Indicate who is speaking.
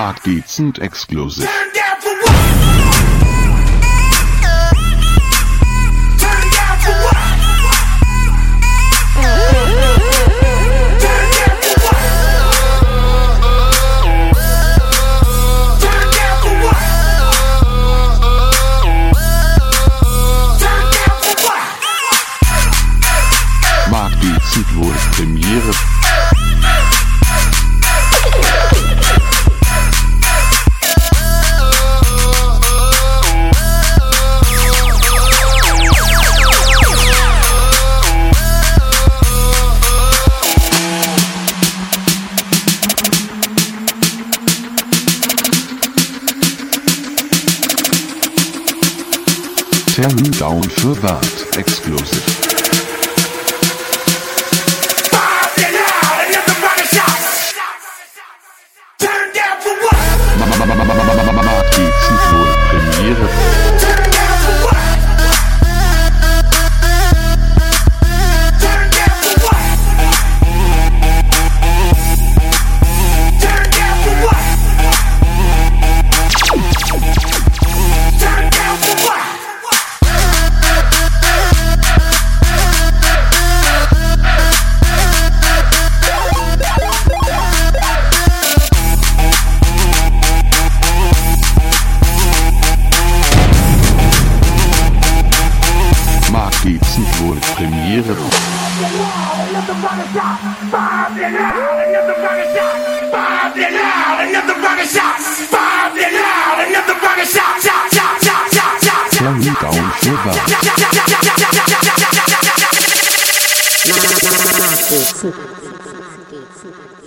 Speaker 1: Mark Decent Exclusive. Mark Decent wohl Premiere. Turn Down für Bart Exclusive. Mark Decent wohl Premiere. Decent wohl Premiere. Turn Down für Bart.
Speaker 2: Mark Decent.